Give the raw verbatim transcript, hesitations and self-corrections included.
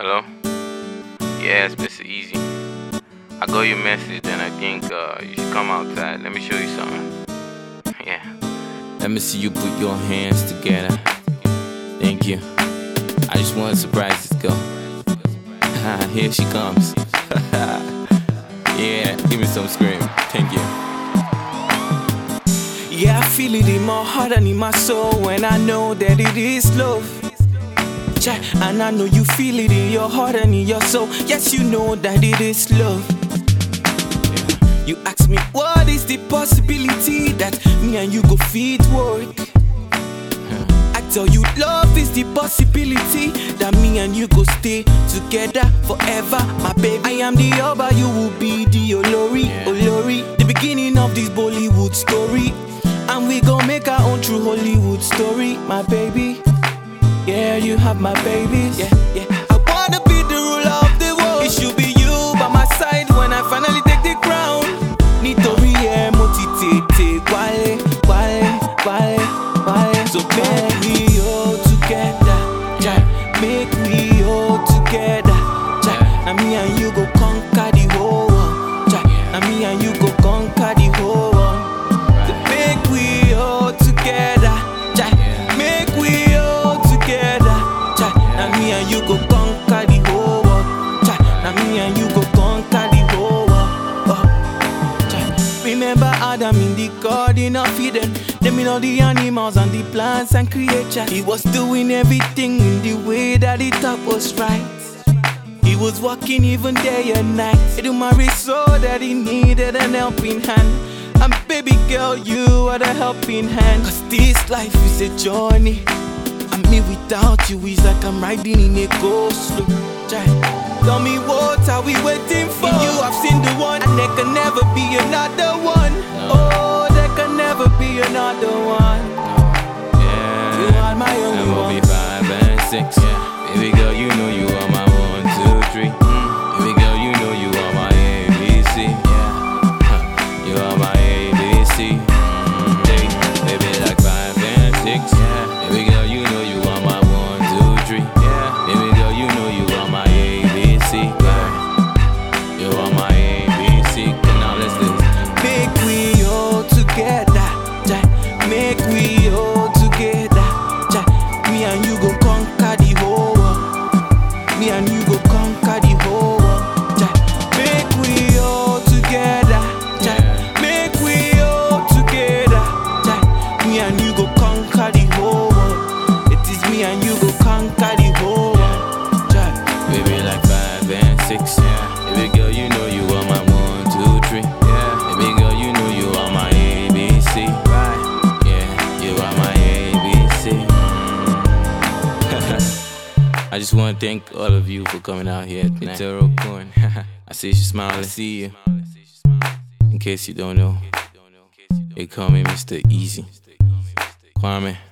Hello? Yeah, it's Mister Easy. I got your message and I think uh, you should come outside. Let me show you something. Yeah. Let me see you put your hands together. Thank you. I just want to surprise this girl. Here she comes. Yeah, give me some scream. Thank you. Yeah, I feel it in my heart and in my soul when I know that it is love. Cha, and I know you feel it in your heart and in your soul. Yes, you know that it is love. You ask me what is the possibility that me and you go fit work. I tell you love is the possibility that me and you go stay together forever, my baby. I am the Oba, you will be the Olori, Olori. The beginning of this Bollywood story, and we gon' make our own true Hollywood story, my baby. Yeah, you have my babies. Yeah, yeah. I wanna be the ruler of the world. It should be you by my side when I finally take the crown. Nítorí ẹ mo ti tètè wálé, wálé, wálé, wálé. So make we all together, ja. Make we all together, ja. And me and you go conquer the whole world, ja. And me and you go conquer the whole world. So make we all together, ja. Make we all together, ja. And me and you go conquer the whole world, ja. And me and you go conquer the whole world. Oh. Remember Adam in the garden of Eden. Them in all the animals and the plants and creatures. He was doing everything in the way that he thought was right. He was walking even day and night. He do my so that he needed an helping hand. And baby girl, you are the helping hand. Cause this life is a journey, and me without you is like I'm riding in a go-slow. Tell me what are we waiting for? In you I've seen the one, and there can never be another one. Oh, there can never be another one. Yeah, You are my only and we'll one. be five and six. Yeah. Baby girl, you know you are my one, two, three. Mm. Baby girl, you know you are my A B C. Yeah. You are my A B C. Mm. Day, baby, like five and six. Yeah. Baby girl, you know you are my one, two, three. Yeah. Baby girl, you know you are my A B C. Yeah. You are my A B C. Now let's do this. Make we all together, ja. Make we all together, ja. Me and you go conquer the whole world. Me and you go conquer the whole world, ja. Make we all together, ja. Make we all together, ja. Me and you go conquer the whole world. It is me and you go conquer the whole world, ja. Baby, like five and six. Yeah. Baby girl, you know you are my one, two, three. Yeah. Baby girl, you know you are my A B C. Right. Yeah, you are my A B C. I just want to thank all of you for coming out here tonight. Etero Coin. I see you smile. I see you. In case you don't know, they call me Mister Easy. Kwame.